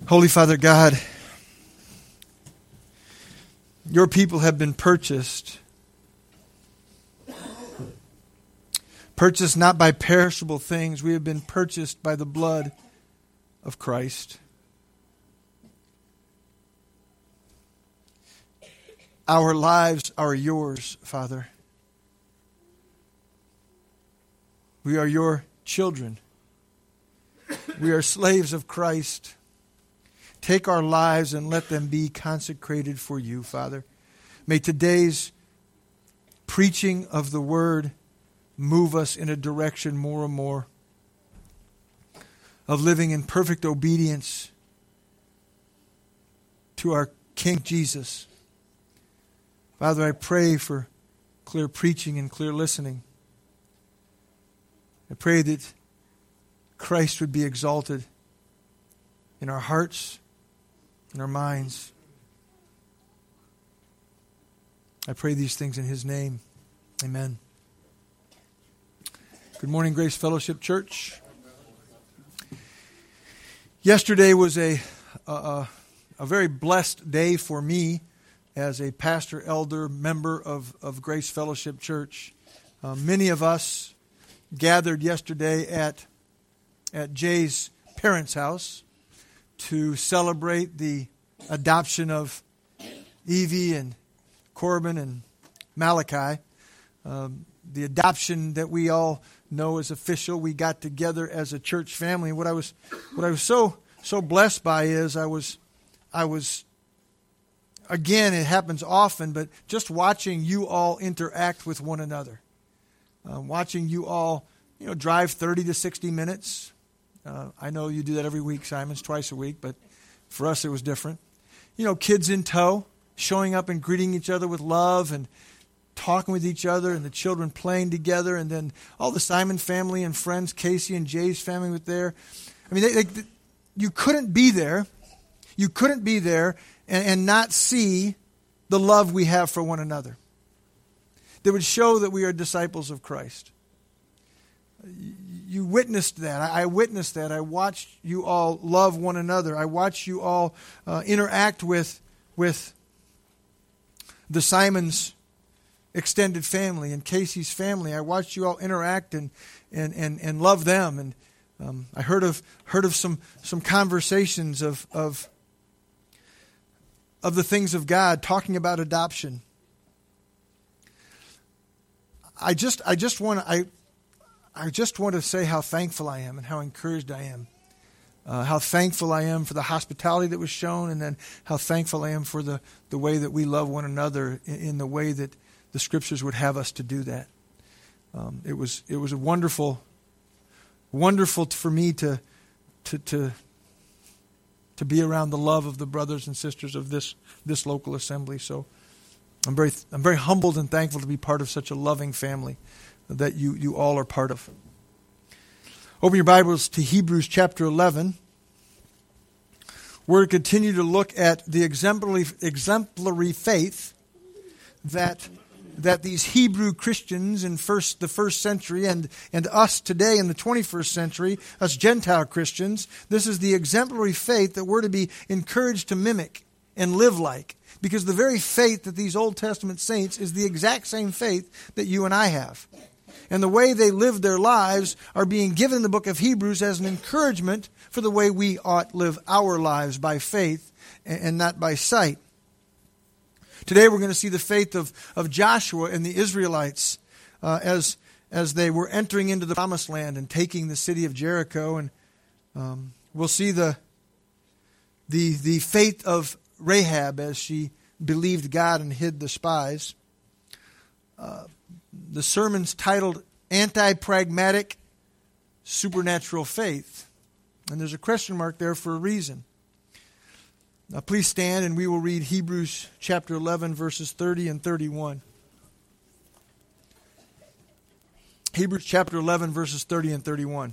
Holy Father God, your people have been purchased. Purchased not by perishable things. We have been purchased by the blood of Christ. Our lives are yours, Father. We are your children. We are slaves of Christ. Take our lives and let them be consecrated for you, Father. May today's preaching of the Word move us in a direction more and more of living in perfect obedience to our King Jesus. Father, I pray for clear preaching and clear listening. I pray that Christ would be exalted in our hearts, in our minds. I pray these things in His name. Amen. Good morning, Grace Fellowship Church. Yesterday was a very blessed day for me as a pastor, elder, member of Grace Fellowship Church. Many of us gathered yesterday at Jay's parents' house to celebrate the adoption of Evie and Corbin and Malachi. The adoption that we all know is official. We got together as a church family. What I was so blessed by is I was again, it happens often, but just watching you all interact with one another. Watching you all, drive 30 to 60 minutes. I know you do that every week, Simon's twice a week, but for us it was different. Kids in tow, showing up and greeting each other with love and talking with each other, and the children playing together, and then all the Simon family and friends, Casey and Jay's family were there. I mean, you couldn't be there. You couldn't be there and not see the love we have for one another. That would show that we are disciples of Christ. You witnessed that. I witnessed that. I watched you all love one another. I watched you all interact with the Simons' extended family and Casey's family. I watched you all interact and love them. And I heard of some conversations of the things of God, talking about adoption. I just want to say how thankful I am and how encouraged I am. How thankful I am for the hospitality that was shown, and then how thankful I am for the way that we love one another in the way that the Scriptures would have us to do that. It was a wonderful for me to be around the love of the brothers and sisters of this local assembly. So I'm very humbled and thankful to be part of such a loving family that you all are part of. Open your Bibles to Hebrews chapter 11. We're going to continue to look at the exemplary faith that these Hebrew Christians in the first century and us today in the 21st century, us Gentile Christians, this is the exemplary faith that we're to be encouraged to mimic and live like. Because the very faith that these Old Testament saints is the exact same faith that you and I have. And the way they live their lives are being given in the book of Hebrews as an encouragement for the way we ought live our lives by faith and not by sight. Today we're going to see the faith of Joshua and the Israelites as they were entering into the promised land and taking the city of Jericho. And we'll see the faith of Rahab as she believed God and hid the spies. The sermon's titled Anti-Pragmatic Supernatural Faith. And there's a question mark there for a reason. Now please stand and we will read Hebrews chapter 11 verses 30 and 31. Hebrews chapter 11 verses 30 and 31.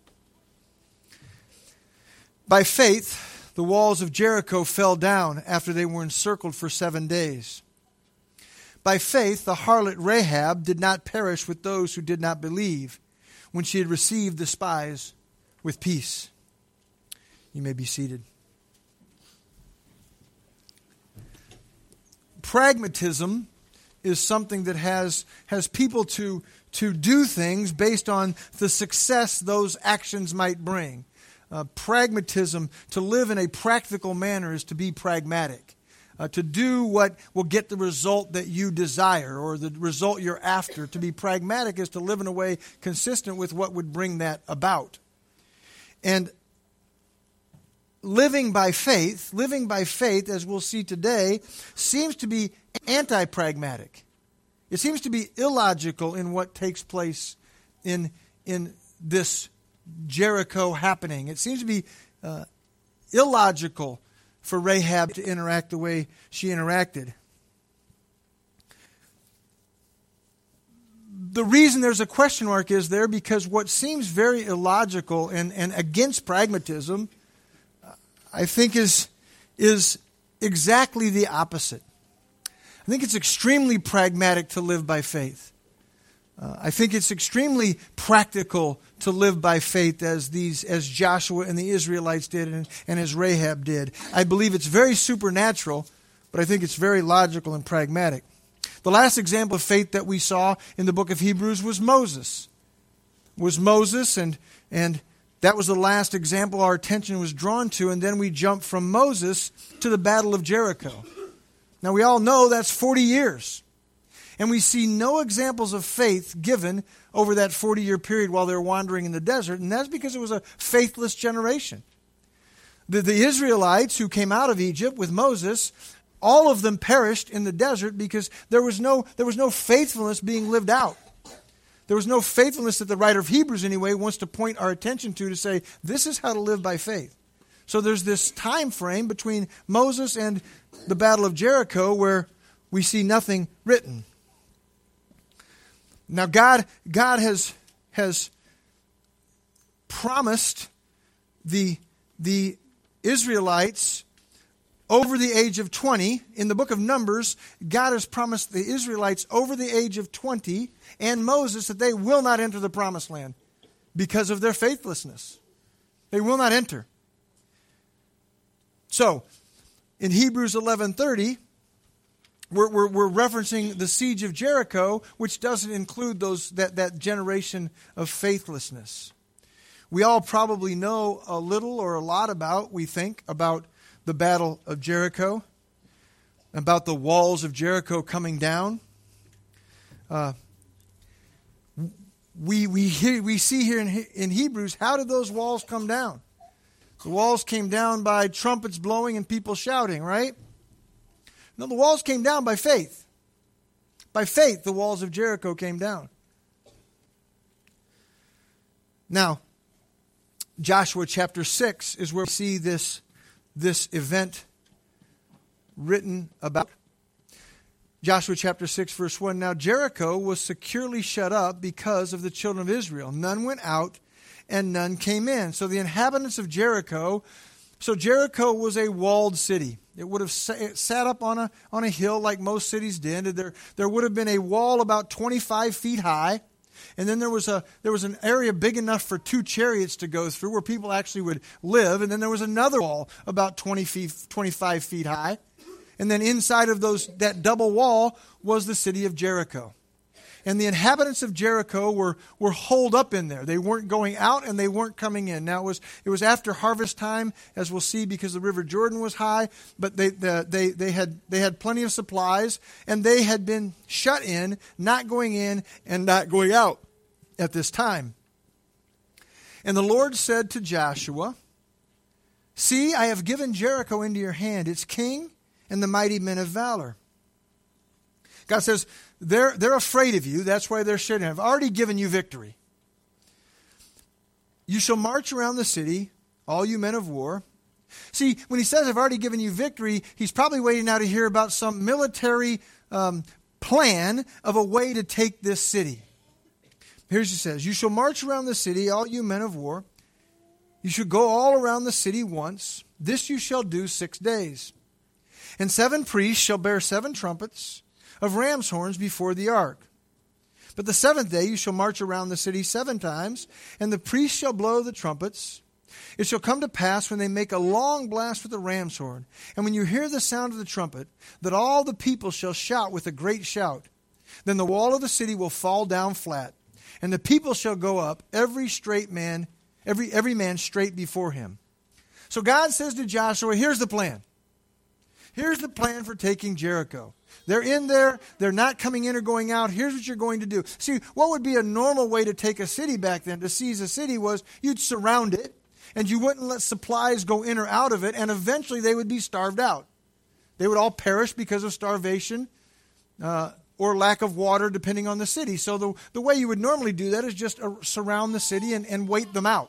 By faith, the walls of Jericho fell down after they were encircled for 7 days. By faith, the harlot Rahab did not perish with those who did not believe when she had received the spies with peace. You may be seated. pragmatism is something that has people to do things based on the success those actions might bring. Pragmatism, to live in a practical manner, is to be pragmatic. To do what will get the result that you desire or the result you're after. To be pragmatic is to live in a way consistent with what would bring that about. And living by faith, as we'll see today, seems to be anti-pragmatic. It seems to be illogical in what takes place in this Jericho happening. It seems to be illogical for Rahab to interact the way she interacted. The reason there's a question mark is there because what seems very illogical and against pragmatism, I think is exactly the opposite. I think it's extremely pragmatic to live by faith. I think it's extremely practical to live by faith as Joshua and the Israelites did and as Rahab did. I believe it's very supernatural, but I think it's very logical and pragmatic. The last example of faith that we saw in the book of Hebrews was Moses. And that was the last example our attention was drawn to, and then we jumped from Moses to the Battle of Jericho. Now we all know that's 40 years. And we see no examples of faith given over that 40-year period while they were wandering in the desert, and that's because it was a faithless generation. The Israelites who came out of Egypt with Moses, all of them perished in the desert because there was no faithfulness being lived out. There was no faithfulness that the writer of Hebrews anyway wants to point our attention to say, this is how to live by faith. So there's this time frame between Moses and the Battle of Jericho where we see nothing written. Now God has promised the Israelites over the age of 20. In the book of Numbers, God has promised the Israelites over the age of 20 and Moses that they will not enter the promised land because of their faithlessness. They will not enter. So, in Hebrews 11:30, we're referencing the siege of Jericho, which doesn't include that generation of faithlessness. We all probably know a little or a lot about the Battle of Jericho, about the walls of Jericho coming down. We see here in Hebrews, how did those walls come down? The walls came down by trumpets blowing and people shouting, right? No, the walls came down by faith. By faith, the walls of Jericho came down. Now, Joshua chapter 6 is where we see this event written about. Joshua chapter 6, verse 1. Now Jericho was securely shut up because of the children of Israel. None went out and none came in. So the inhabitants of Jericho, Jericho was a walled city. It would have sat up on a hill like most cities did. There would have been a wall about 25 feet high. And then there was an area big enough for 2 chariots to go through where people actually would live. And then there was another wall about 25 feet high. And then inside of that double wall was the city of Jericho. And the inhabitants of Jericho were holed up in there. They weren't going out and they weren't coming in. Now it was after harvest time, as we'll see, because the River Jordan was high. But they had plenty of supplies, and they had been shut in, not going in and not going out at this time. And the Lord said to Joshua, "See, I have given Jericho into your hand, its king and the mighty men of valor." God says, they're afraid of you. That's why they're shutting. I've already given you victory. You shall march around the city, all you men of war. See, when he says, I've already given you victory, he's probably waiting now to hear about some military plan of a way to take this city. Here's what he says. You shall march around the city, all you men of war. You shall go all around the city once. This you shall do 6 days. And 7 priests shall bear 7 trumpets of ram's horns before the ark. But the 7th day you shall march around the city 7 times, and the priests shall blow the trumpets, It shall come to pass when they make a long blast with the ram's horn, and when you hear the sound of the trumpet, that all the people shall shout with a great shout. Then the wall of the city will fall down flat, and the people shall go up, every man straight before him. So God says to Joshua, here's the plan. Here's the plan for taking Jericho. They're in there. They're not coming in or going out. Here's what you're going to do. See, what would be a normal way to take a city back then, to seize a city, was you'd surround it, and you wouldn't let supplies go in or out of it, and eventually they would be starved out. They would all perish because of starvation or lack of water, depending on the city. So the way you would normally do that is just surround the city and wait them out.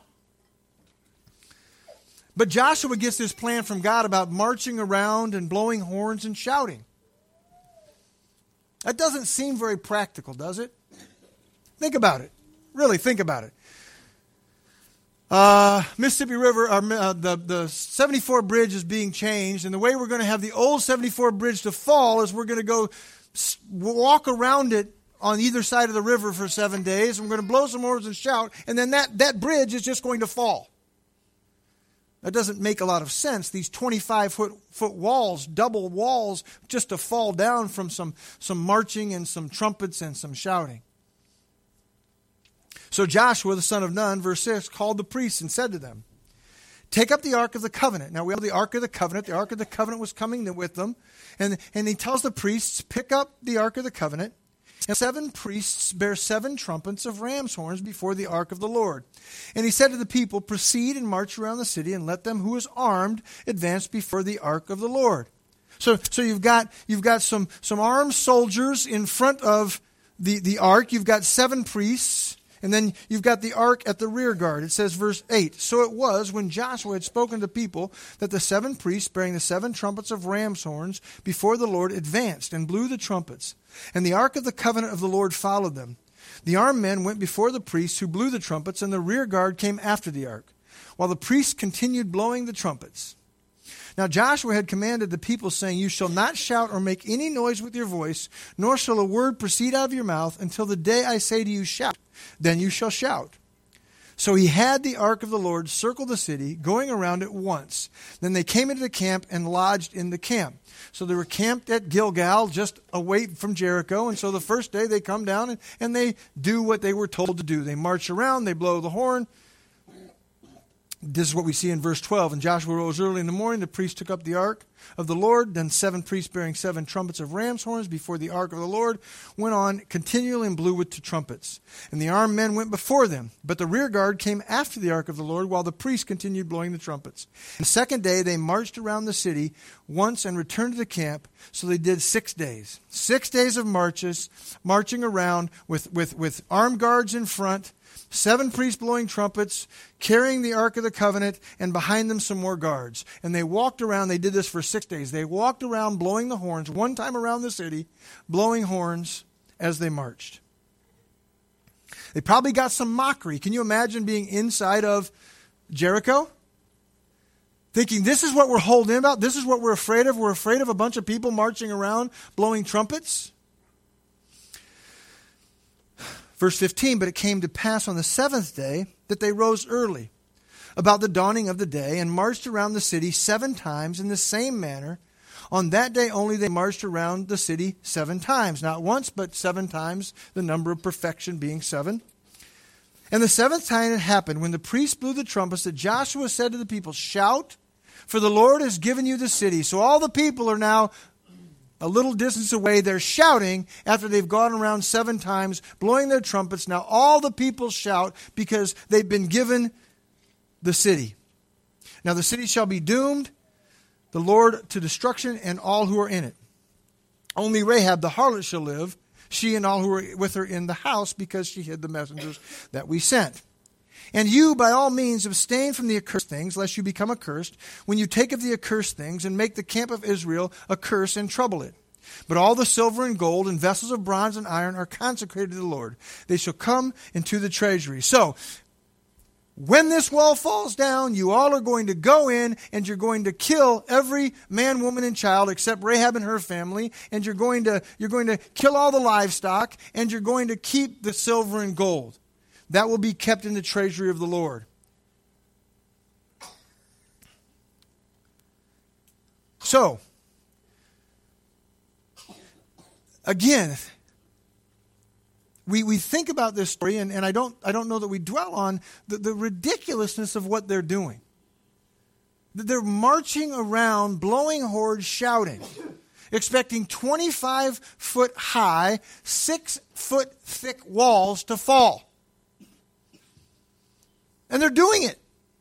But Joshua gets this plan from God about marching around and blowing horns and shouting. That doesn't seem very practical, does it? Think about it. Really, think about it. Mississippi River, the 74 bridge is being changed, and the way we're going to have the old 74 bridge to fall is we're going to go walk around it on either side of the river for 7 days, and we're going to blow some horns and shout, and then that bridge is just going to fall. That doesn't make a lot of sense. These 25-foot walls, double walls, just to fall down from some marching and some trumpets and some shouting. So Joshua, the son of Nun, verse 6, called the priests and said to them, take up the Ark of the Covenant. Now we have the Ark of the Covenant. The Ark of the Covenant was coming with them. And he tells the priests, pick up the Ark of the Covenant. And 7 priests bear 7 trumpets of ram's horns before the ark of the Lord. And he said to the people, proceed and march around the city, and let them who is armed advance before the ark of the Lord. So you've got some armed soldiers in front of the ark. You've got 7 priests, and then you've got the ark at the rear guard. It says, verse 8, so it was when Joshua had spoken to the people that the 7 priests bearing the 7 trumpets of ram's horns before the Lord advanced and blew the trumpets. And the ark of the covenant of the Lord followed them. The armed men went before the priests who blew the trumpets, and the rear guard came after the ark, while the priests continued blowing the trumpets. Now Joshua had commanded the people, saying, you shall not shout or make any noise with your voice, nor shall a word proceed out of your mouth until the day I say to you, shout. Then you shall shout. So he had the ark of the Lord circle the city, going around it once. Then they came into the camp and lodged in the camp. So they were camped at Gilgal, just away from Jericho. And so the first day they come down and they do what they were told to do. They march around, they blow the horn. This is what we see in verse 12. And Joshua rose early in the morning. The priests took up the ark of the Lord. Then 7 priests bearing 7 trumpets of ram's horns before the ark of the Lord went on continually and blew with the trumpets. And the armed men went before them. But the rear guard came after the ark of the Lord while the priests continued blowing the trumpets. The second day they marched around the city once and returned to the camp. So they did 6 days. 6 days of marching around with armed guards in front, 7 priests blowing trumpets, carrying the Ark of the Covenant, and behind them some more guards. And they walked around. They did this for 6 days. They walked around blowing the horns, one time around the city, blowing horns as they marched. They probably got some mockery. Can you imagine being inside of Jericho? Thinking, this is what we're holding about? This is what we're afraid of? We're afraid of a bunch of people marching around blowing trumpets? Verse 15, but it came to pass on the 7th day that they rose early, about the dawning of the day, and marched around the city 7 times in the same manner. On that day only they marched around the city 7 times. Not once, but 7 times, the number of perfection being 7. And the 7th time it happened, when the priests blew the trumpets, that Joshua said to the people, shout, for the Lord has given you the city. So all the people are now a little distance away. They're shouting after they've gone around 7 times, blowing their trumpets. Now all the people shout because they've been given the city. Now the city shall be doomed, the Lord to destruction, and all who are in it. Only Rahab the harlot shall live, she and all who are with her in the house, because she hid the messengers that we sent. And you, by all means, abstain from the accursed things, lest you become accursed, when you take of the accursed things, and make the camp of Israel a curse and trouble it. But all the silver and gold and vessels of bronze and iron are consecrated to the Lord. They shall come into the treasury. So, when this wall falls down, you all are going to go in, and you're going to kill every man, woman, and child except Rahab and her family, and you're going to kill all the livestock, and you're going to keep the silver and gold. That will be kept in the treasury of the Lord. So, again, we think about this story, and I don't know that we dwell on the ridiculousness of what they're doing. They're marching around, blowing horns, shouting, expecting 25-foot high, 6-foot thick walls to fall. And they're doing it.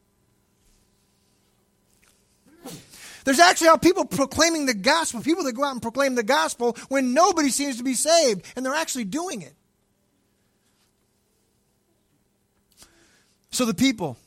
There's actually how people proclaiming the gospel, people that go out and proclaim the gospel when nobody seems to be saved, and they're actually doing it. So the people,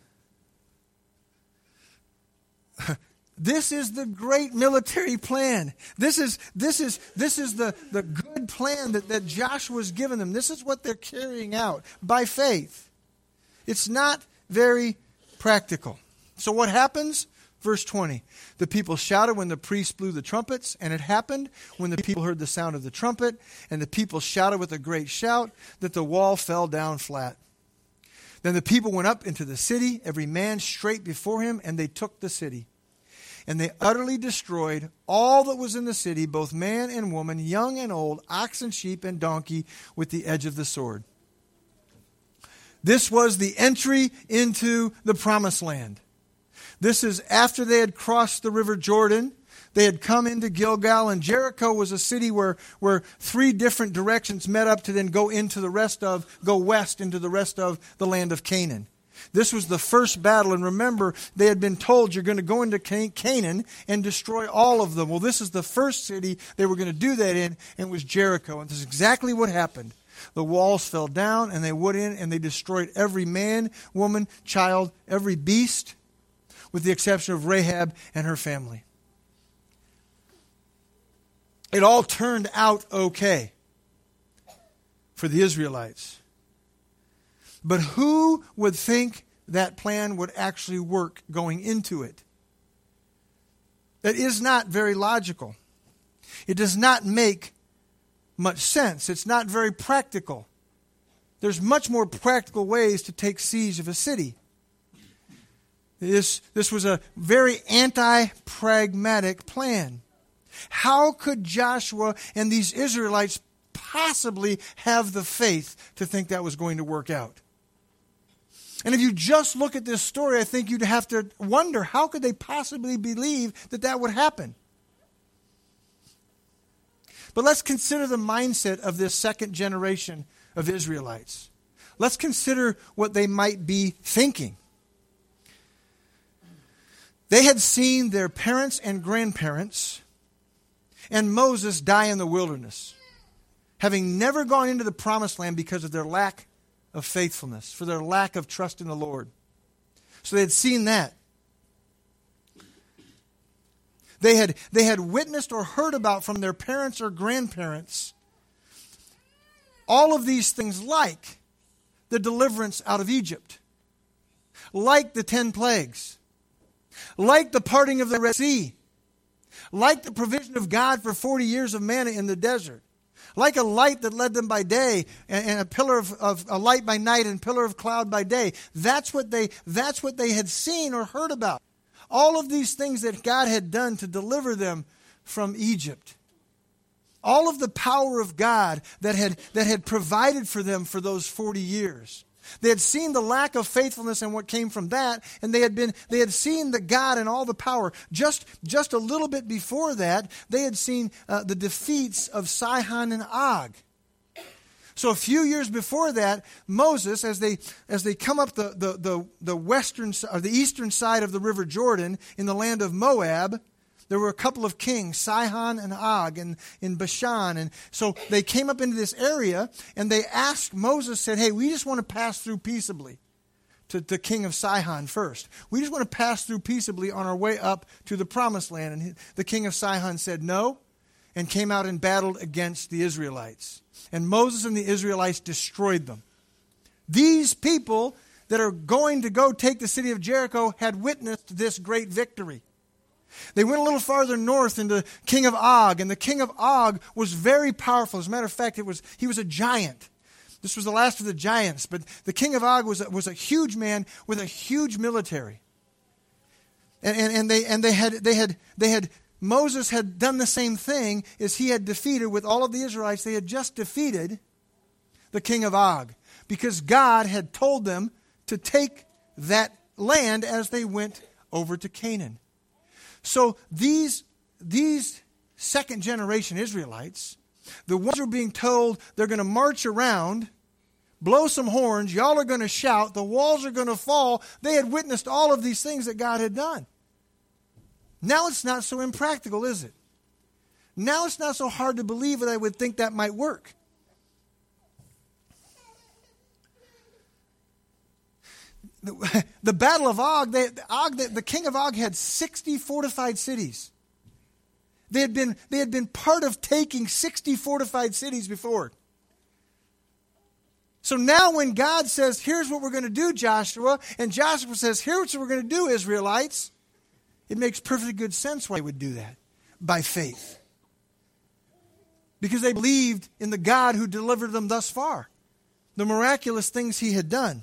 this is the great military plan. This is the good plan that Joshua's given them. This is what they're carrying out by faith. It's not very practical. So what happens? Verse 20, the people shouted when the priests blew the trumpets, and it happened when the people heard the sound of the trumpet, and the people shouted with a great shout, that the wall fell down flat. Then the people went up into the city, every man straight before him, and they took the city. And they utterly destroyed all that was in the city, both man and woman, young and old, ox and sheep and donkey, with the edge of the sword. This was the entry into the promised land. This is after they had crossed the river Jordan. They had come into Gilgal, and Jericho was a city where 3 different directions met up to then go west into the rest of the land of Canaan. This was the first battle, and remember, they had been told you're going to go into Canaan and destroy all of them. Well, this is the first city they were going to do that in, and it was Jericho. And this is exactly what happened. The walls fell down, and they went in, and they destroyed every man, woman, child, every beast, with the exception of Rahab and her family. It all turned out okay for the Israelites. But who would think that plan would actually work going into it? That is not very logical. It does not make much sense. It's not very practical. There's much more practical ways to take siege of a city. This was a very anti-pragmatic plan. How could Joshua and these Israelites possibly have the faith to think that was going to work out? And if you just look at this story, I think you'd have to wonder, how could they possibly believe that that would happen? But let's consider the mindset of this second generation of Israelites. Let's consider what they might be thinking. They had seen their parents and grandparents and Moses die in the wilderness, having never gone into the promised land because of their lack of faithfulness, for their lack of trust in the Lord. So they had seen that. They had witnessed or heard about from their parents or grandparents all of these things, like the deliverance out of Egypt, like the 10 plagues, like the parting of the Red Sea, like the provision of God for 40 years of manna in the desert, like a light that led them by day and a pillar of a light by night and pillar of cloud by day. That's what they had seen or heard about. All of these things that God had done to deliver them from Egypt. All of the power of God that had provided for them for those 40 years. They had seen the lack of faithfulness and what came from that, and they had seen the God and all the power. Just a little bit before that, they had seen the defeats of Sihon and Og. So a few years before that, Moses, as they come up the western or the eastern side of the river Jordan in the land of Moab, there were a couple of kings, Sihon and Og, in Bashan. And so they came up into this area, and they asked Moses, said, hey, we just want to pass through peaceably to the king of Sihon first. We just want to pass through peaceably on our way up to the promised land. And the king of Sihon said no, and came out and battled against the Israelites. And Moses and the Israelites destroyed them. These people that are going to go take the city of Jericho had witnessed this great victory. They went a little farther north into king of Og, and the king of Og was very powerful. As a matter of fact, he was a giant. This was the last of the giants, but the king of Og was a huge man with a huge military. And they had Moses had done the same thing as he had defeated with all of the Israelites. They had just defeated the king of Og because God had told them to take that land as they went over to Canaan. So these second generation Israelites, the ones who are being told they're going to march around, blow some horns, y'all are going to shout, the walls are going to fall. They had witnessed all of these things that God had done. Now it's not so impractical, is it? Now it's not so hard to believe that I would think that might work. The Battle of Og, the king of Og had 60 fortified cities. They had been part of taking 60 fortified cities before. So now when God says, here's what we're going to do, Joshua, and Joshua says, here's what we're going to do, Israelites, it makes perfectly good sense why they would do that, by faith. Because they believed in the God who delivered them thus far, the miraculous things he had done.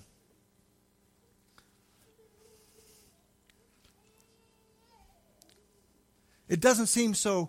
It doesn't seem so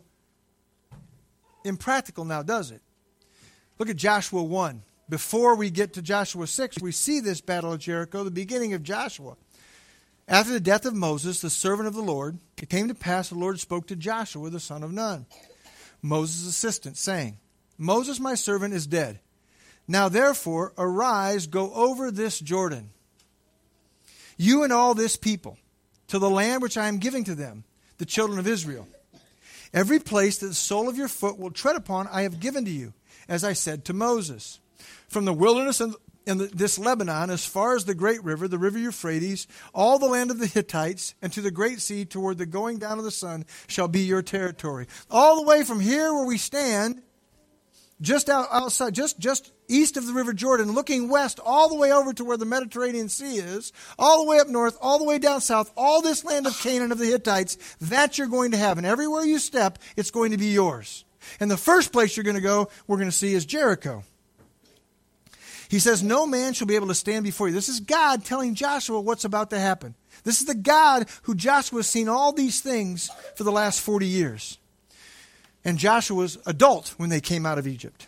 impractical now, does it? Look at Joshua 1. Before we get to Joshua 6, we see this battle of Jericho, the beginning of Joshua. After the death of Moses, the servant of the Lord, it came to pass the Lord spoke to Joshua, the son of Nun, Moses' assistant, saying, Moses, my servant, is dead. Now therefore, arise, go over this Jordan, you and all this people, to the land which I am giving to them, the children of Israel. Every place that the sole of your foot will tread upon, I have given to you, as I said to Moses. From the wilderness and this Lebanon, as far as the great river, the river Euphrates, all the land of the Hittites, and to the great sea toward the going down of the sun shall be your territory. All the way from here where we stand, just outside, just east of the river Jordan, looking west, all the way over to where the Mediterranean Sea is, all the way up north, all the way down south, all this land of Canaan of the Hittites, that you're going to have. And everywhere you step, it's going to be yours. And the first place you're going to go, we're going to see, is Jericho. He says, no man shall be able to stand before you. This is God telling Joshua what's about to happen. This is the God who Joshua has seen all these things for the last 40 years. And Joshua was adult when they came out of Egypt.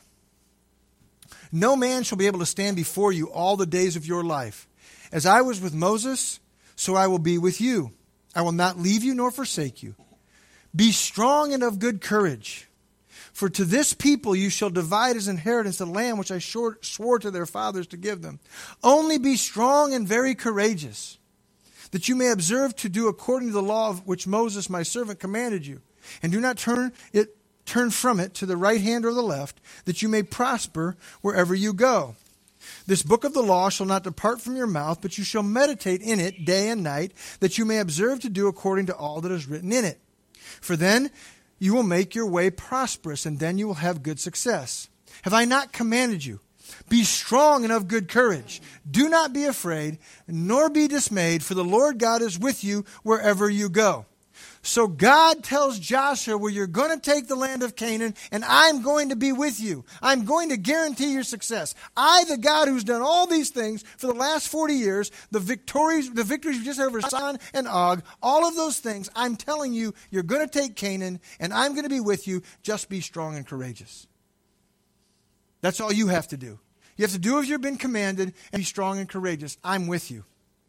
No man shall be able to stand before you all the days of your life. As I was with Moses, so I will be with you. I will not leave you nor forsake you. Be strong and of good courage. For to this people you shall divide as inheritance the land which I swore to their fathers to give them. Only be strong and very courageous, that you may observe to do according to the law of which Moses my servant commanded you. And do not turn from it to the right hand or the left, that you may prosper wherever you go. This book of the law shall not depart from your mouth, but you shall meditate in it day and night, that you may observe to do according to all that is written in it. For then you will make your way prosperous, and then you will have good success. Have I not commanded you? Be strong and of good courage. Do not be afraid, nor be dismayed, for the Lord God is with you wherever you go. So God tells Joshua, well, you're going to take the land of Canaan, and I'm going to be with you. I'm going to guarantee your success. I, the God who's done all these things for the last 40 years, the victories we just had over Sihon and Og, all of those things, I'm telling you, you're going to take Canaan, and I'm going to be with you. Just be strong and courageous. That's all you have to do. You have to do as you've been commanded and be strong and courageous. I'm with you.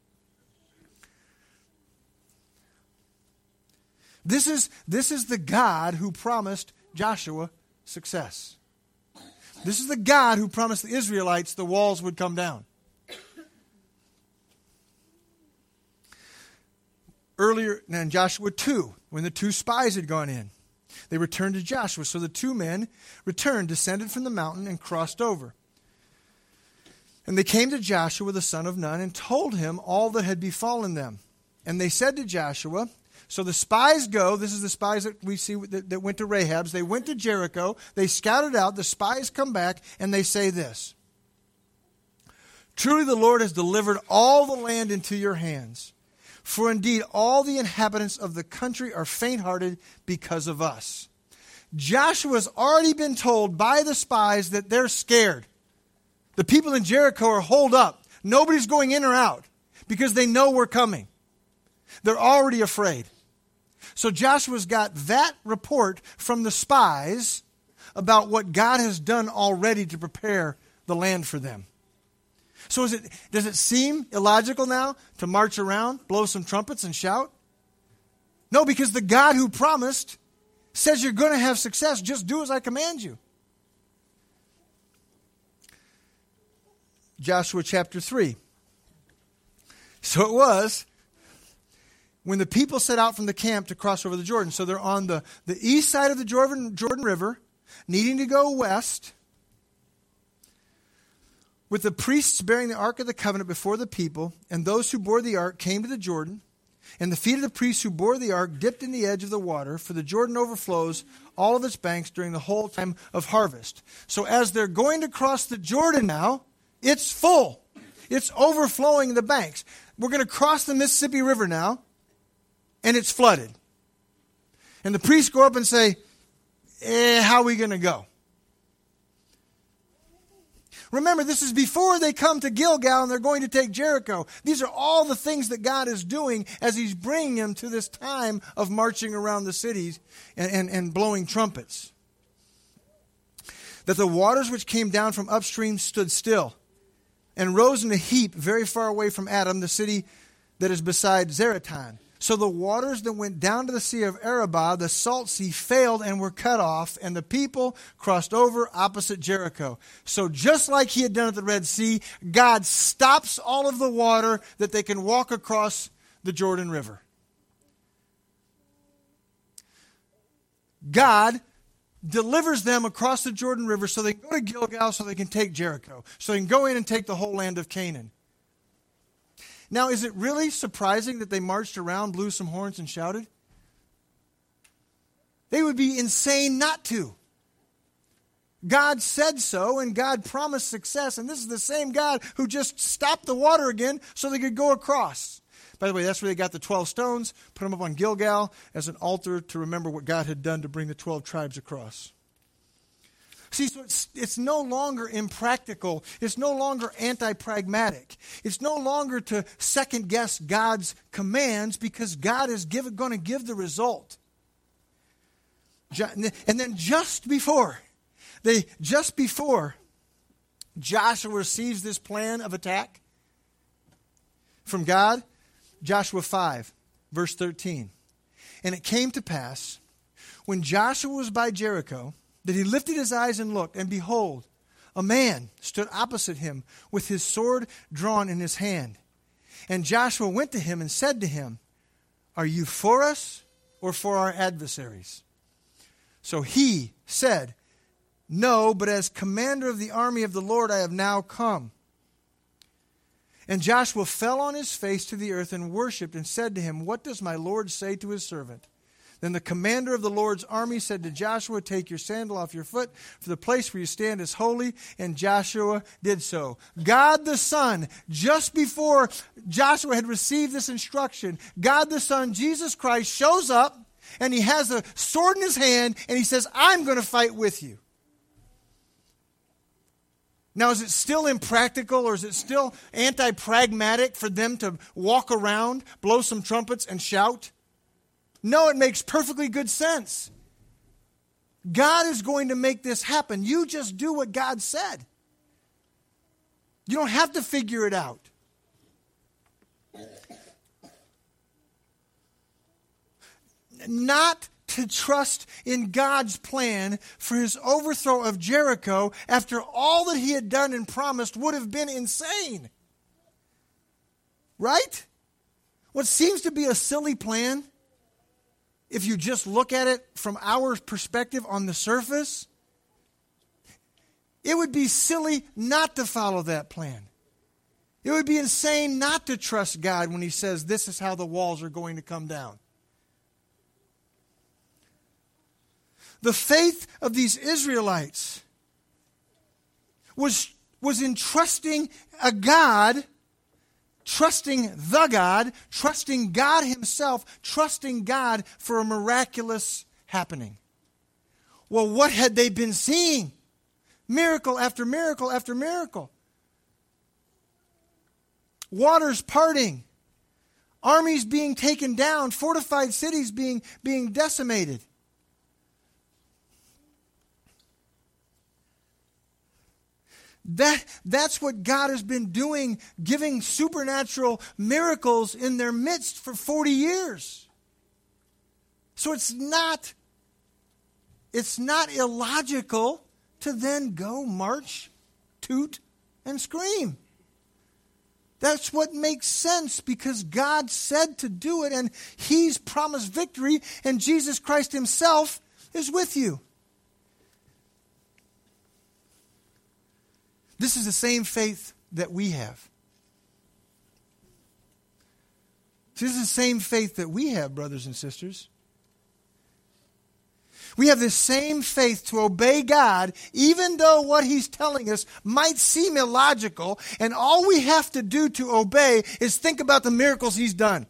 This is the God who promised Joshua success. This is the God who promised the Israelites the walls would come down. Earlier in Joshua 2, when the two spies had gone in, they returned to Joshua. So the two men returned, descended from the mountain, and crossed over. And they came to Joshua the son of Nun and told him all that had befallen them. And they said to Joshua, so the spies go. This is the spies that we see that went to Rahab's. They went to Jericho. They scouted out. The spies come back and they say this. Truly the Lord has delivered all the land into your hands. For indeed all the inhabitants of the country are faint-hearted because of us. Joshua's already been told by the spies that they're scared. The people in Jericho are holed up. Nobody's going in or out because they know we're coming. They're already afraid. So Joshua's got that report from the spies about what God has done already to prepare the land for them. So does it seem illogical now to march around, blow some trumpets, and shout? No, because the God who promised says you're going to have success. Just do as I command you. Joshua chapter 3. So it was when the people set out from the camp to cross over the Jordan. So they're on the east side of the Jordan River, needing to go west, with the priests bearing the Ark of the Covenant before the people, and those who bore the Ark came to the Jordan, and the feet of the priests who bore the Ark dipped in the edge of the water, for the Jordan overflows all of its banks during the whole time of harvest. So as they're going to cross the Jordan now, it's full. It's overflowing the banks. We're going to cross the Mississippi River now, and it's flooded. And the priests go up and say, how are we going to go? Remember, this is before they come to Gilgal and they're going to take Jericho. These are all the things that God is doing as he's bringing them to this time of marching around the cities and blowing trumpets. That the waters which came down from upstream stood still and rose in a heap very far away from Adam, the city that is beside Zaretan. So the waters that went down to the sea of Arabah, the salt sea, failed and were cut off, and the people crossed over opposite Jericho. So just like he had done at the Red Sea, God stops all of the water that they can walk across the Jordan River. God delivers them across the Jordan River so they can go to Gilgal so they can take Jericho. So they can go in and take the whole land of Canaan. Now, is it really surprising that they marched around, blew some horns, and shouted? They would be insane not to. God said so, and God promised success, and this is the same God who just stopped the water again so they could go across. By the way, that's where they got the 12 stones, put them up on Gilgal as an altar to remember what God had done to bring the 12 tribes across. See, so it's no longer impractical. It's no longer anti-pragmatic. It's no longer to second-guess God's commands because God is going to give the result. And then just before Joshua receives this plan of attack from God, Joshua 5, verse 13. And it came to pass, when Joshua was by Jericho, that he lifted his eyes and looked, and behold, a man stood opposite him with his sword drawn in his hand. And Joshua went to him and said to him, "Are you for us or for our adversaries?" So he said, "No, but as commander of the army of the Lord I have now come." And Joshua fell on his face to the earth and worshipped and said to him, "What does my Lord say to his servant?" Then the commander of the Lord's army said to Joshua, "Take your sandal off your foot, for the place where you stand is holy." And Joshua did so. God the Son, just before Joshua had received this instruction, God the Son, Jesus Christ, shows up, and he has a sword in his hand, and he says, "I'm going to fight with you." Now, is it still impractical, or is it still anti-pragmatic for them to walk around, blow some trumpets, and shout? No, it makes perfectly good sense. God is going to make this happen. You just do what God said. You don't have to figure it out. Not to trust in God's plan for his overthrow of Jericho after all that he had done and promised would have been insane. Right? What seems to be a silly plan, if you just look at it from our perspective on the surface, it would be silly not to follow that plan. It would be insane not to trust God when he says this is how the walls are going to come down. The faith of these Israelites was in trusting a God, trusting the God, trusting God himself, trusting God for a miraculous happening. Well, what had they been seeing? Miracle after miracle after miracle. Waters parting. armies being taken down, fortified cities being decimated. That's what God has been doing, giving supernatural miracles in their midst for 40 years. So it's not illogical to then go march, toot, and scream. That's what makes sense because God said to do it and He's promised victory and Jesus Christ Himself is with you. This is the same faith that we have. This is the same faith that we have, brothers and sisters. We have the same faith to obey God, even though what He's telling us might seem illogical, and all we have to do to obey is think about the miracles He's done.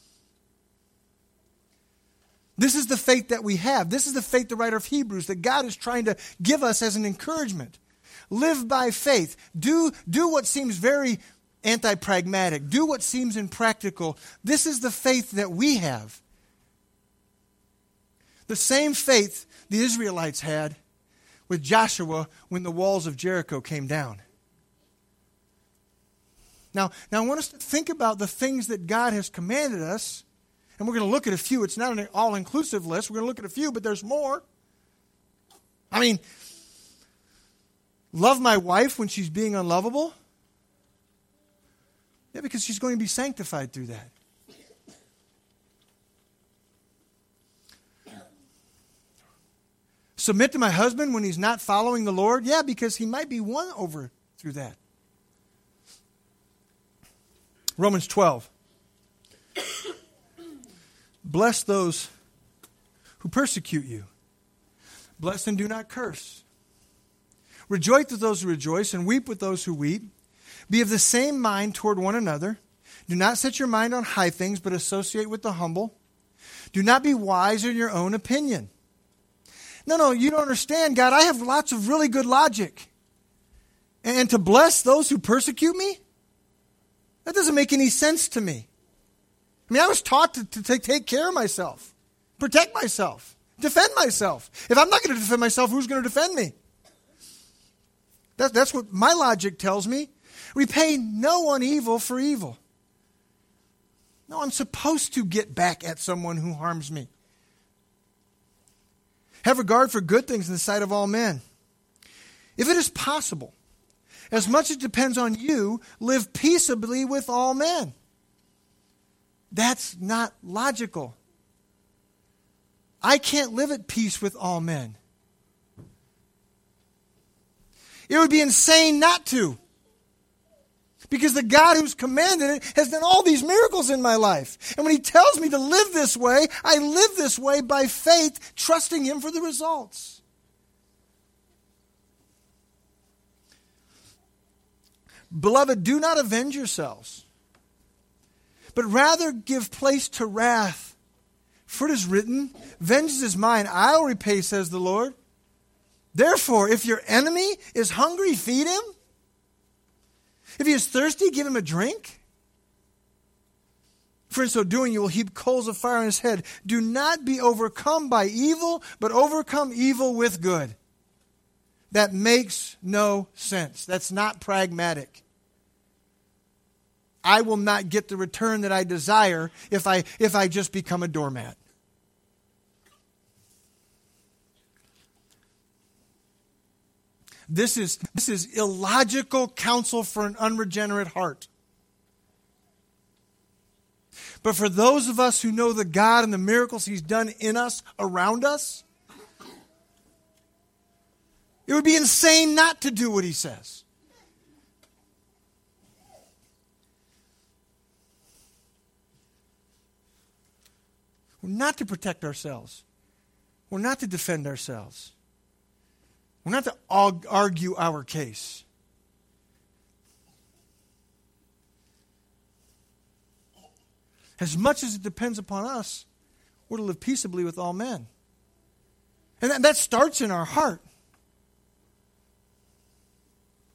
This is the faith that we have. This is the faith, the writer of Hebrews, that God is trying to give us as an encouragement. Live by faith. Do what seems very anti-pragmatic. Do what seems impractical. This is the faith that we have. The same faith the Israelites had with Joshua when the walls of Jericho came down. Now I want us to think about the things that God has commanded us, and we're going to look at a few. It's not an all-inclusive list. We're going to look at a few, but there's more. I mean, love my wife when she's being unlovable? Yeah, because she's going to be sanctified through that. Submit to my husband when he's not following the Lord? Yeah, because he might be won over through that. Romans 12. Bless those who persecute you. Bless and do not curse. Rejoice with those who rejoice and weep with those who weep. Be of the same mind toward one another. Do not set your mind on high things, but associate with the humble. Do not be wise in your own opinion. No, you don't understand, God. I have lots of really good logic. And to bless those who persecute me? That doesn't make any sense to me. I mean, I was taught to take care of myself, protect myself, defend myself. If I'm not going to defend myself, who's going to defend me? That's what my logic tells me. Repay no one evil for evil. No, I'm supposed to get back at someone who harms me. Have regard for good things in the sight of all men. If it is possible, as much as it depends on you, live peaceably with all men. That's not logical. I can't live at peace with all men. It would be insane not to. Because the God who's commanded it has done all these miracles in my life. And when He tells me to live this way, I live this way by faith, trusting Him for the results. Beloved, do not avenge yourselves, but rather give place to wrath. For it is written, vengeance is mine, I'll repay, says the Lord. Therefore, if your enemy is hungry, feed him. If he is thirsty, give him a drink. For in so doing, you will heap coals of fire on his head. Do not be overcome by evil, but overcome evil with good. That makes no sense. That's not pragmatic. I will not get the return that I desire if I just become a doormat. This is illogical counsel for an unregenerate heart. But for those of us who know the God and the miracles He's done in us, around us, it would be insane not to do what He says. We're not to protect ourselves. We're not to defend ourselves. We're not to argue our case. As much as it depends upon us, we're to live peaceably with all men. And that starts in our heart.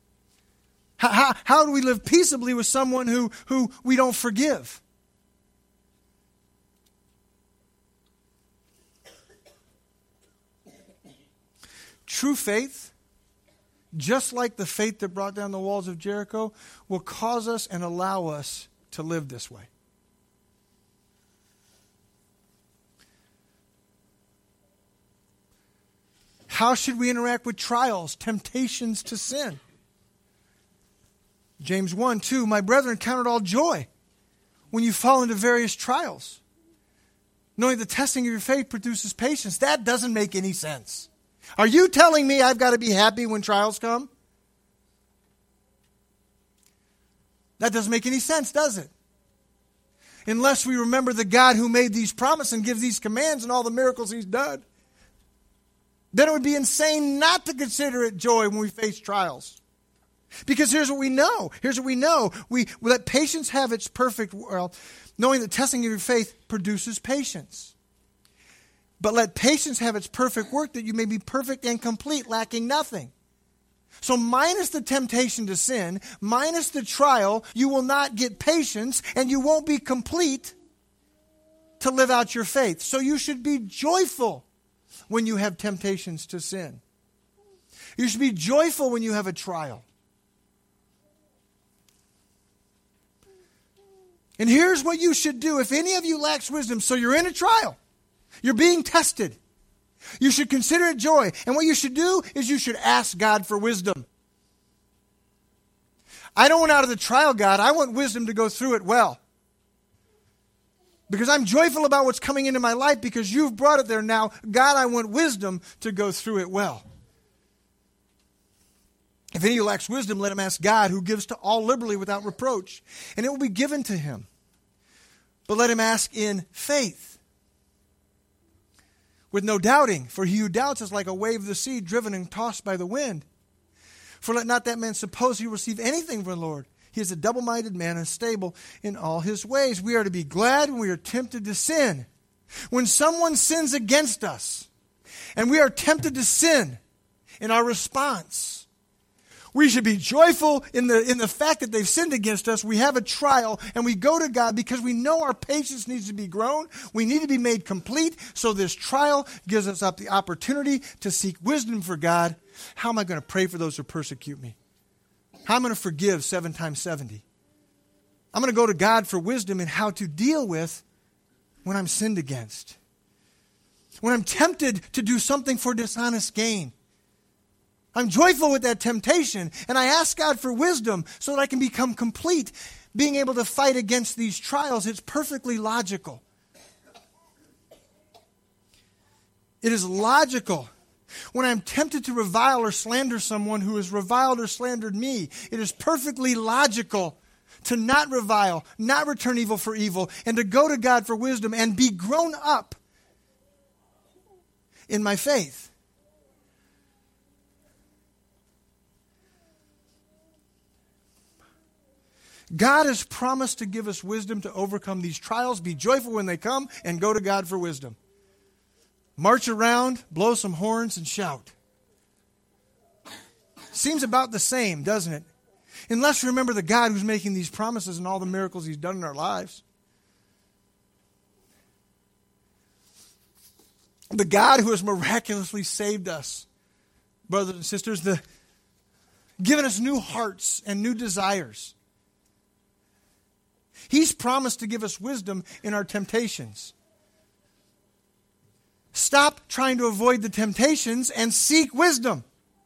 How do we live peaceably with someone who we don't forgive? true faith, just like the faith that brought down the walls of Jericho, will cause us and allow us to live this way. How should we interact with trials, temptations to sin? James 1:2, my brethren, count it all joy when you fall into various trials, knowing the testing of your faith produces patience. That doesn't make any sense. Are you telling me I've got to be happy when trials come? That doesn't make any sense, does it? Unless we remember the God who made these promises and gives these commands and all the miracles he's done. Then it would be insane not to consider it joy when we face trials. Because here's what we know. We let patience have its perfect, knowing that testing of your faith produces patience. But let patience have its perfect work, that you may be perfect and complete, lacking nothing. So minus the temptation to sin, minus the trial, you will not get patience and you won't be complete to live out your faith. So you should be joyful when you have temptations to sin. You should be joyful when you have a trial. And here's what you should do. If any of you lacks wisdom, so you're in a trial, you're being tested, you should consider it joy. And what you should do is you should ask God for wisdom. I don't want out of the trial, God. I want wisdom to go through it well. Because I'm joyful about what's coming into my life because you've brought it there now. God, I want wisdom to go through it well. If any of you lacks wisdom, let him ask God, who gives to all liberally without reproach, and it will be given to him. But let him ask in faith, with no doubting. For he who doubts is like a wave of the sea, driven and tossed by the wind. For let not that man suppose he will receive anything from the Lord. He is a double-minded man, unstable in all his ways. We are to be glad when we are tempted to sin. When someone sins against us, and we are tempted to sin in our response, we should be joyful in the fact that they've sinned against us. We have a trial, and we go to God because we know our patience needs to be grown. We need to be made complete, so this trial gives us up the opportunity to seek wisdom for God. How am I going to pray for those who persecute me? How am I going to forgive 7 times 70? I'm going to go to God for wisdom in how to deal with when I'm sinned against. When I'm tempted to do something for dishonest gain. I'm joyful with that temptation, and I ask God for wisdom so that I can become complete. Being able to fight against these trials, it's perfectly logical. It is logical. When I'm tempted to revile or slander someone who has reviled or slandered me, it is perfectly logical to not revile, not return evil for evil, and to go to God for wisdom and be grown up in my faith. God has promised to give us wisdom to overcome these trials. Be joyful when they come and go to God for wisdom. March around, blow some horns, and shout. Seems about the same, doesn't it? Unless you remember the God who's making these promises and all the miracles he's done in our lives. The God who has miraculously saved us, brothers and sisters, given us new hearts and new desires. He's promised to give us wisdom in our temptations. Stop trying to avoid the temptations and seek wisdom.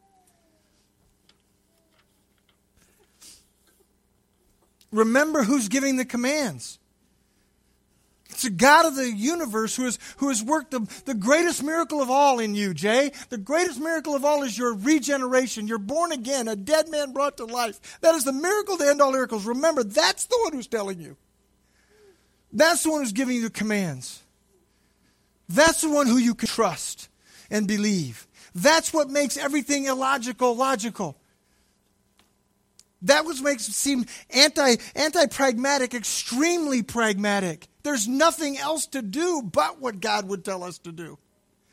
Remember who's giving the commands. It's the God of the universe who has worked the greatest miracle of all in you, Jay. The greatest miracle of all is your regeneration. You're born again, a dead man brought to life. That is the miracle to end all miracles. Remember, that's the one who's telling you. That's the one who's giving you the commands. That's the one who you can trust and believe. That's what makes everything illogical logical. That what makes it seem anti-pragmatic, extremely pragmatic. There's nothing else to do but what God would tell us to do.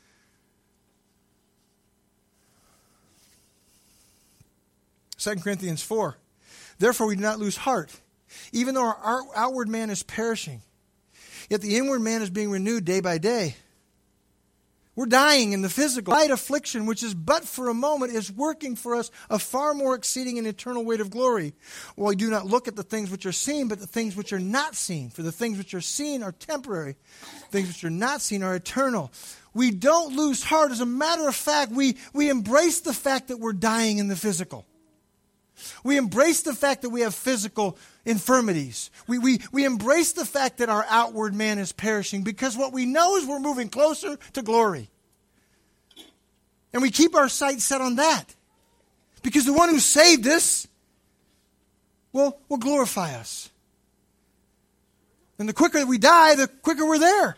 2 Corinthians 4. Therefore we do not lose heart, even though our outward man is perishing. Yet the inward man is being renewed day by day. We're dying in the physical. Light affliction, which is but for a moment, is working for us a far more exceeding and eternal weight of glory. Well, we do not look at the things which are seen, but the things which are not seen. For the things which are seen are temporary. Things which are not seen are eternal. We don't lose heart. As a matter of fact, we embrace the fact that we're dying in the physical. We embrace the fact that we have physical infirmities. We embrace the fact that our outward man is perishing, because what we know is we're moving closer to glory. And we keep our sights set on that, because the one who saved us will glorify us. And the quicker we die, the quicker we're there.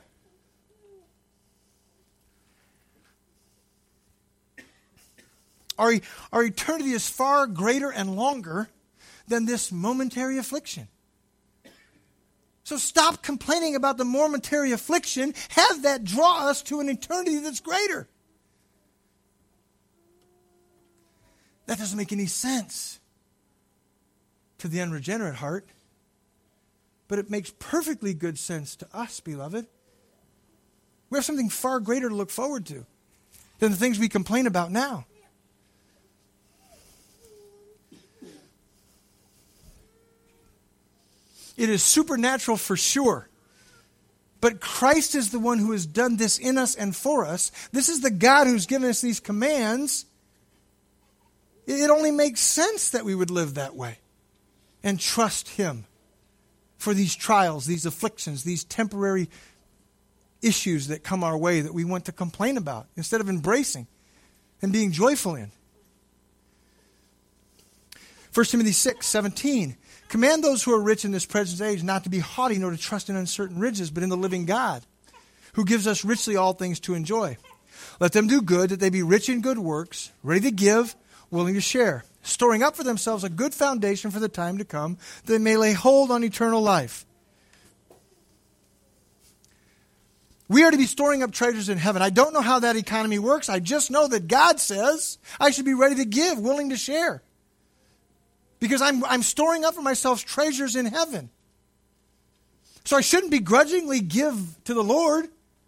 Our eternity is far greater and longer than this momentary affliction. So stop complaining about the momentary affliction. Have that draw us to an eternity that's greater. That doesn't make any sense to the unregenerate heart, but it makes perfectly good sense to us, beloved. We have something far greater to look forward to than the things we complain about now. It is supernatural for sure. But Christ is the one who has done this in us and for us. This is the God who's given us these commands. It only makes sense that we would live that way and trust Him for these trials, these afflictions, these temporary issues that come our way that we want to complain about instead of embracing and being joyful in. 1 Timothy 6:17. Command those who are rich in this present age not to be haughty nor to trust in uncertain riches, but in the living God, who gives us richly all things to enjoy. Let them do good, that they be rich in good works, ready to give, willing to share, storing up for themselves a good foundation for the time to come, that they may lay hold on eternal life. We are to be storing up treasures in heaven. I don't know how that economy works. I just know that God says I should be ready to give, willing to share. Because I'm storing up for myself treasures in heaven. So I shouldn't begrudgingly give to the Lord.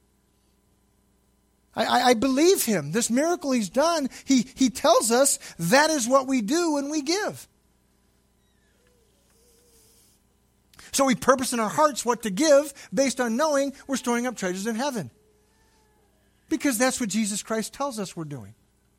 I believe Him. This miracle He's done, He tells us that is what we do when we give. So we purpose in our hearts what to give based on knowing we're storing up treasures in heaven. Because that's what Jesus Christ tells us we're doing.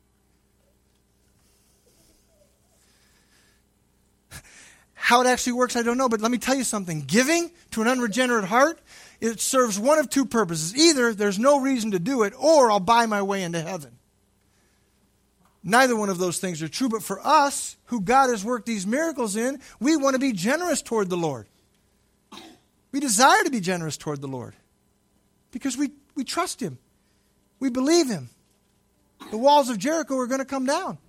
How it actually works, I don't know, but let me tell you something. Giving to an unregenerate heart, it serves one of two purposes. Either there's no reason to do it, or I'll buy my way into heaven. Neither one of those things are true, but for us, who God has worked these miracles in, we want to be generous toward the Lord. We desire to be generous toward the Lord because we trust Him. We believe Him. The walls of Jericho are going to come down.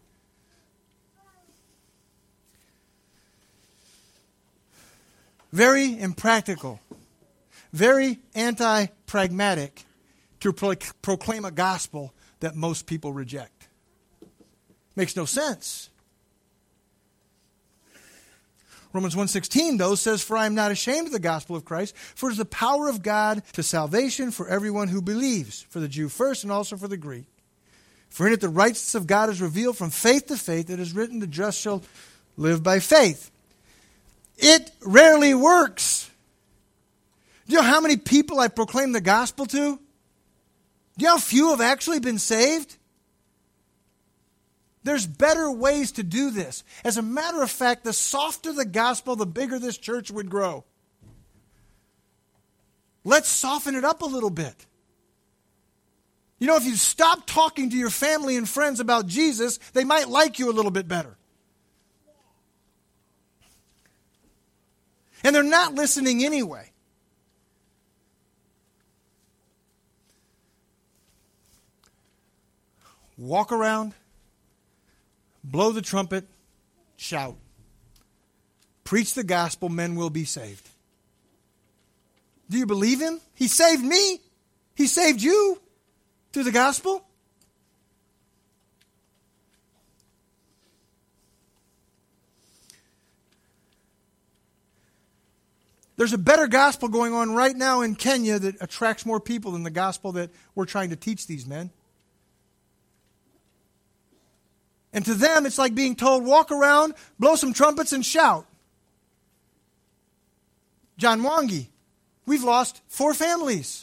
Very impractical, very anti-pragmatic to proclaim a gospel that most people reject. Makes no sense. Romans 1:16, though, says, "For I am not ashamed of the gospel of Christ, for it is the power of God to salvation for everyone who believes, for the Jew first and also for the Greek. For in it the righteousness of God is revealed from faith to faith. It is written, the just shall live by faith." It rarely works. Do you know how many people I proclaim the gospel to? Do you know how few have actually been saved? There's better ways to do this. As a matter of fact, the softer the gospel, the bigger this church would grow. Let's soften it up a little bit. You know, if you stop talking to your family and friends about Jesus, they might like you a little bit better. And they're not listening anyway. Walk around, blow the trumpet, shout. Preach the gospel, men will be saved. Do you believe Him? He saved me. He saved you through the gospel. There's a better gospel going on right now in Kenya that attracts more people than the gospel that we're trying to teach these men. And to them, it's like being told, walk around, blow some trumpets, and shout. John Mwangi, we've lost 4 families.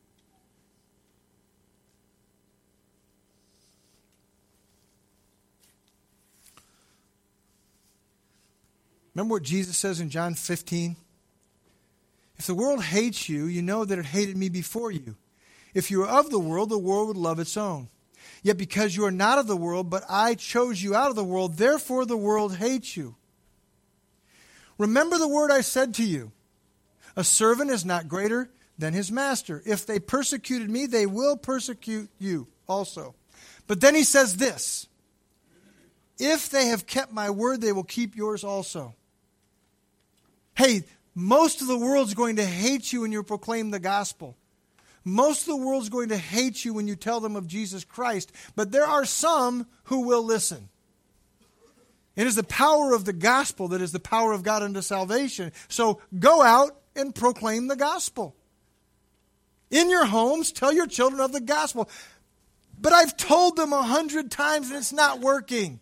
Remember what Jesus says in John 15? If the world hates you, you know that it hated me before you. If you were of the world would love its own. Yet because you are not of the world, but I chose you out of the world, therefore the world hates you. Remember the word I said to you. A servant is not greater than his master. If they persecuted me, they will persecute you also. But then he says this. If they have kept my word, they will keep yours also. Hey, most of the world's going to hate you when you proclaim the gospel. Most of the world's going to hate you when you tell them of Jesus Christ. But there are some who will listen. It is the power of the gospel that is the power of God unto salvation. So go out and proclaim the gospel. In your homes, tell your children of the gospel. But I've told them 100 times and it's not working.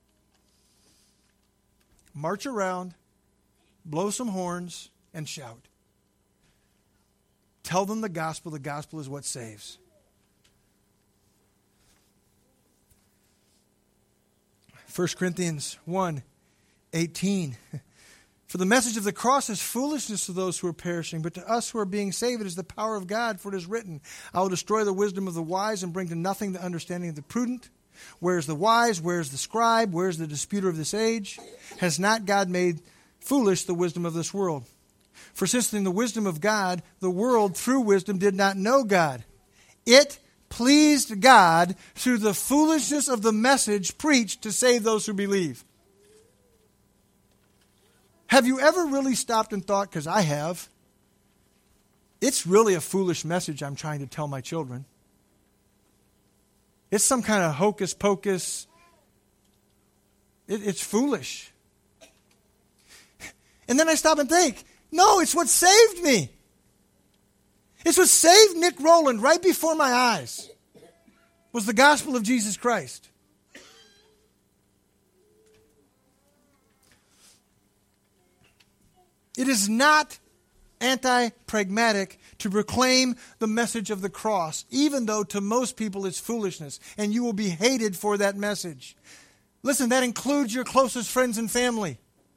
March around, blow some horns, and shout. Tell them the gospel. The gospel is what saves. First Corinthians 1:18. For the message of the cross is foolishness to those who are perishing, but to us who are being saved it is the power of God. For it is written, I will destroy the wisdom of the wise and bring to nothing the understanding of the prudent. Where is the wise? Where is the scribe? Where is the disputer of this age? Has not God made foolish the wisdom of this world? For since in the wisdom of God, the world through wisdom did not know God. It pleased God through the foolishness of the message preached to save those who believe. Have you ever really stopped and thought, because I have, it's really a foolish message I'm trying to tell my children. It's some kind of hocus pocus. It's foolish. And then I stop and think, no, it's what saved me. It's what saved Nick Rowland right before my eyes. Was the gospel of Jesus Christ. It is not anti-pragmatic to proclaim the message of the cross, even though to most people it's foolishness, and you will be hated for that message. Listen, that includes your closest friends and family.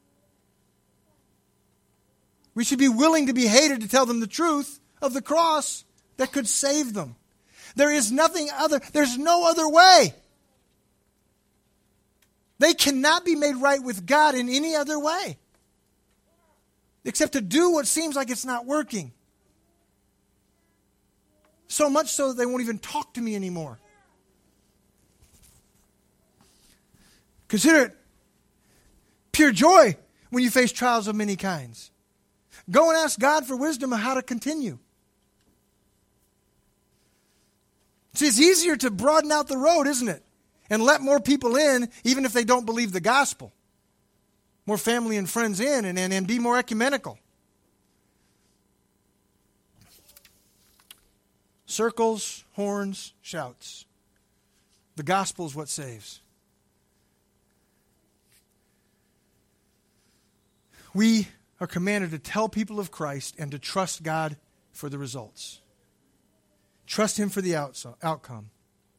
We should be willing to be hated to tell them the truth of the cross that could save them. There's no other way. They cannot be made right with God in any other way, except to do what seems like it's not working. So much so that they won't even talk to me anymore. Consider it pure joy when you face trials of many kinds. Go and ask God for wisdom on how to continue. See, it's easier to broaden out the road, isn't it? And let more people in, even if they don't believe the gospel. More family and friends in, and be more ecumenical. Circles, horns, shouts. The gospel is what saves. We are commanded to tell people of Christ and to trust God for the results. Trust Him for the outcome.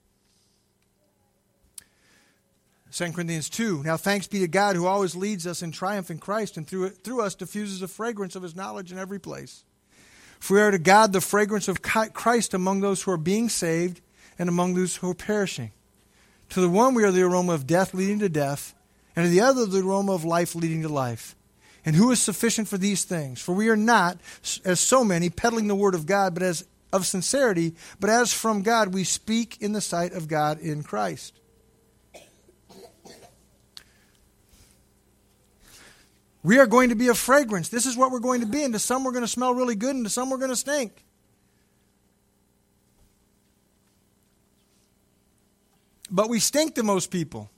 2 Corinthians 2, now thanks be to God who always leads us in triumph in Christ and through us diffuses a fragrance of His knowledge in every place. For we are to God the fragrance of Christ among those who are being saved and among those who are perishing. To the one we are the aroma of death leading to death, and to the other the aroma of life leading to life. And who is sufficient for these things? For we are not, as so many, peddling the word of God, but as of sincerity, but as from God we speak in the sight of God in Christ. We are going to be a fragrance. This is what we're going to be. And to some we're going to smell really good, and to some we're going to stink. But we stink to most people.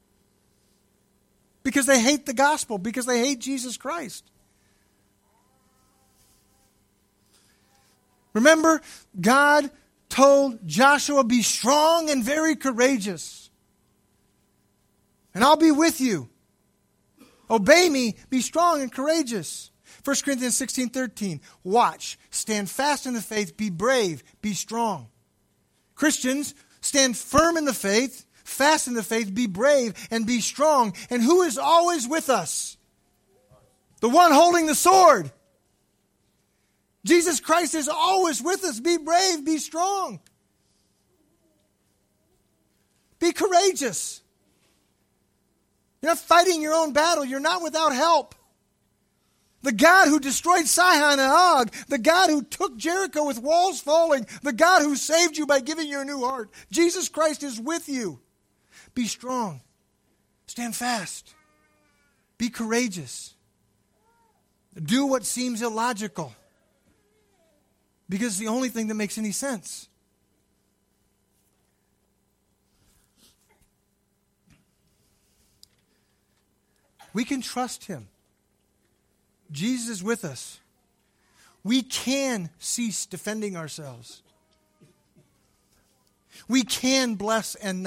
Because they hate the gospel. Because they hate Jesus Christ. Remember, God told Joshua, be strong and very courageous. And I'll be with you. Obey me, be strong and courageous. 1 Corinthians 16:13. Watch, stand fast in the faith, be brave, be strong. Christians, stand firm in the faith, fast in the faith, be brave, and be strong. And who is always with us? The one holding the sword. Jesus Christ is always with us. Be brave, be strong. Be courageous. You're not fighting your own battle. You're not without help. The God who destroyed Sihon and Og, the God who took Jericho with walls falling, the God who saved you by giving you a new heart. Jesus Christ is with you. Be strong. Stand fast. Be courageous. Do what seems illogical, because it's the only thing that makes any sense. We can trust Him. Jesus is with us. We can cease defending ourselves. We can bless and not